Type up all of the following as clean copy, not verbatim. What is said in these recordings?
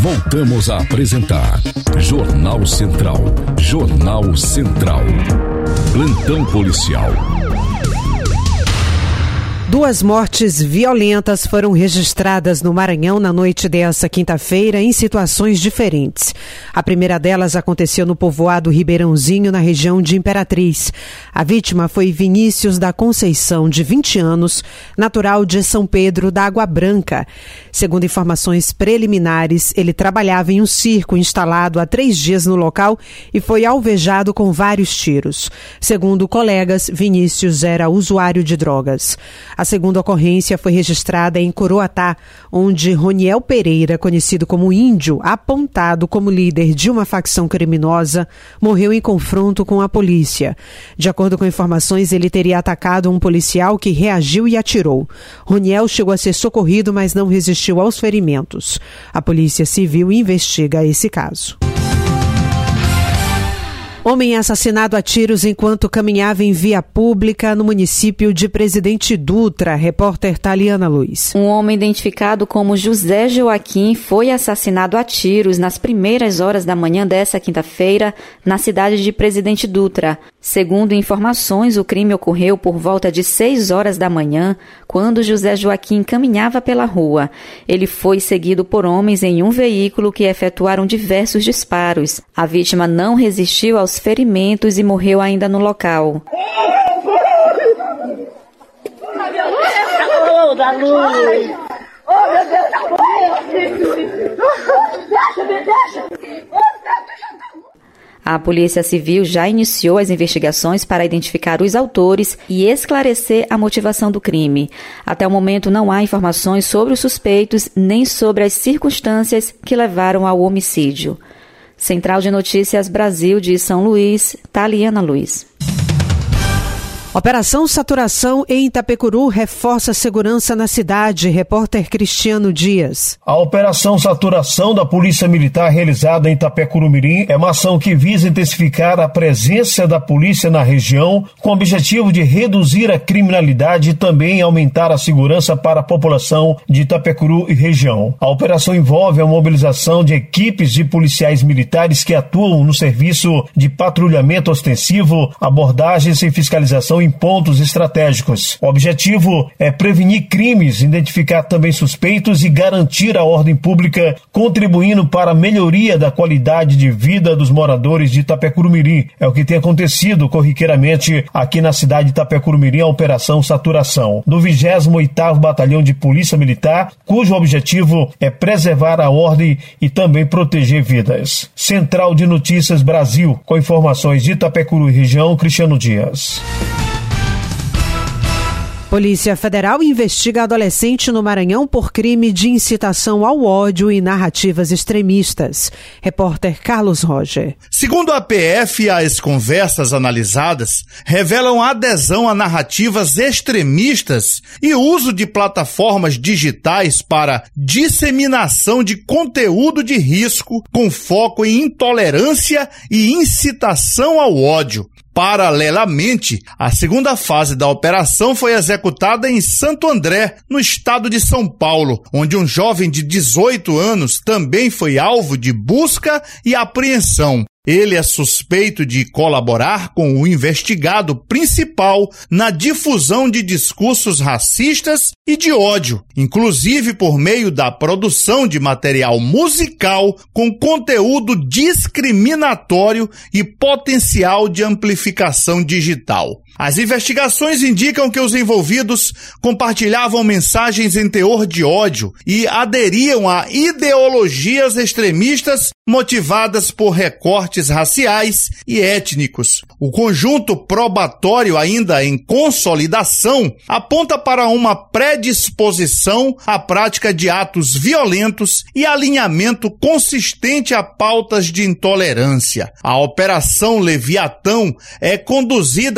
Voltamos a apresentar Jornal Central. Jornal Central. Plantão policial. 2 mortes violentas foram registradas no Maranhão na noite desta quinta-feira em situações diferentes. A primeira delas aconteceu no povoado Ribeirãozinho, na região de Imperatriz. A vítima foi Vinícius da Conceição, de 20 anos, natural de São Pedro da Água Branca. Segundo informações preliminares, ele trabalhava em um circo instalado há 3 dias no local e foi alvejado com vários tiros. Segundo colegas, Vinícius era usuário de drogas. A segunda ocorrência foi registrada em Coroatá, onde Roniel Pereira, conhecido como Índio, apontado como líder de uma facção criminosa, morreu em confronto com a polícia. De acordo com informações, ele teria atacado um policial que reagiu e atirou. Roniel chegou a ser socorrido, mas não resistiu aos ferimentos. A Polícia Civil investiga esse caso. Homem assassinado a tiros enquanto caminhava em via pública no município de Presidente Dutra. Repórter Taliana Luiz. Um homem identificado como José Joaquim foi assassinado a tiros nas primeiras horas da manhã desta quinta-feira na cidade de Presidente Dutra. Segundo informações, o crime ocorreu por volta de 6 horas da manhã, quando José Joaquim caminhava pela rua. Ele foi seguido por homens em um veículo que efetuaram diversos disparos. A vítima não resistiu aos ferimentos e morreu ainda no local. A Polícia Civil já iniciou as investigações para identificar os autores e esclarecer a motivação do crime. Até o momento não há informações sobre os suspeitos nem sobre as circunstâncias que levaram ao homicídio. Central de Notícias Brasil de São Luís, Taliana Luiz. Operação Saturação em Itapecuru reforça a segurança na cidade. Repórter Cristiano Dias. A Operação Saturação da Polícia Militar realizada em Itapecuru-Mirim é uma ação que visa intensificar a presença da polícia na região com o objetivo de reduzir a criminalidade e também aumentar a segurança para a população de Itapecuru e região. A operação envolve a mobilização de equipes de policiais militares que atuam no serviço de patrulhamento ostensivo, abordagens e fiscalização em pontos estratégicos. O objetivo é prevenir crimes, identificar também suspeitos e garantir a ordem pública, contribuindo para a melhoria da qualidade de vida dos moradores de Itapecuru-Mirim. É o que tem acontecido corriqueiramente aqui na cidade de Itapecuru-Mirim, a Operação Saturação, do 28º Batalhão de Polícia Militar, cujo objetivo é preservar a ordem e também proteger vidas. Central de Notícias Brasil, com informações de Itapecuru e região, Cristiano Dias. Polícia Federal investiga adolescente no Maranhão por crime de incitação ao ódio e narrativas extremistas. Repórter Carlos Roger. Segundo a PF, as conversas analisadas revelam adesão a narrativas extremistas e uso de plataformas digitais para disseminação de conteúdo de risco com foco em intolerância e incitação ao ódio. Paralelamente, a segunda fase da operação foi executada em Santo André, no estado de São Paulo, onde um jovem de 18 anos também foi alvo de busca e apreensão. Ele é suspeito de colaborar com o investigado principal na difusão de discursos racistas e de ódio, inclusive por meio da produção de material musical com conteúdo discriminatório e potencial de amplificação digital. As investigações indicam que os envolvidos compartilhavam mensagens em teor de ódio e aderiam a ideologias extremistas motivadas por recortes raciais e étnicos. O conjunto probatório, ainda em consolidação, aponta para uma predisposição à prática de atos violentos e alinhamento consistente a pautas de intolerância. A Operação Leviatão é conduzida pela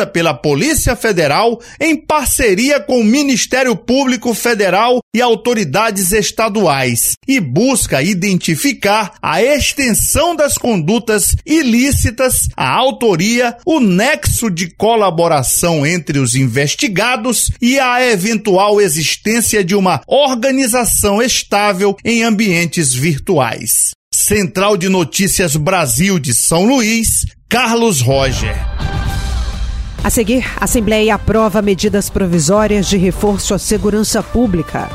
Polícia Federal, em parceria com o Ministério Público Federal e autoridades estaduais, e busca identificar a extensão das condutas ilícitas, a autoria, o nexo de colaboração entre os investigados e a eventual existência de uma organização estável em ambientes virtuais. Central de Notícias Brasil de São Luís, Carlos Roger. A seguir, a Assembleia aprova medidas provisórias de reforço à segurança pública.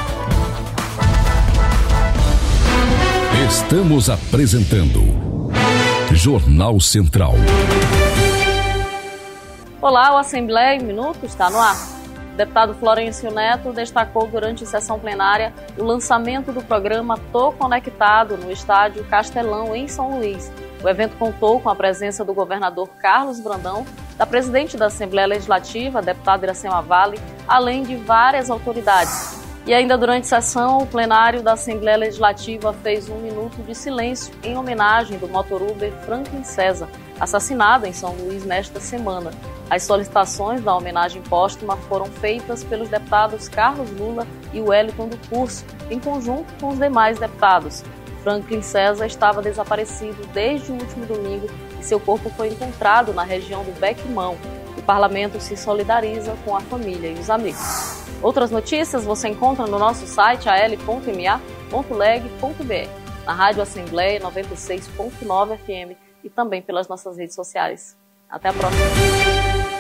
Estamos apresentando Jornal Central. Olá, o Assembleia em Minutos está no ar. O deputado Florencio Neto destacou durante a sessão plenária o lançamento do programa Tô Conectado no estádio Castelão, em São Luís. O evento contou com a presença do governador Carlos Brandão, da presidente da Assembleia Legislativa, a deputada Iracema Vale, além de várias autoridades. E ainda durante a sessão, o plenário da Assembleia Legislativa fez 1 minuto de silêncio em homenagem do motoruber Franklin César, assassinado em São Luís nesta semana. As solicitações da homenagem póstuma foram feitas pelos deputados Carlos Lula e Wellington do Curso, em conjunto com os demais deputados. Franklin César estava desaparecido desde o último domingo e seu corpo foi encontrado na região do Bequimão. O parlamento se solidariza com a família e os amigos. Outras notícias você encontra no nosso site al.ma.leg.br, na Rádio Assembleia 96.9 FM e também pelas nossas redes sociais. Até a próxima!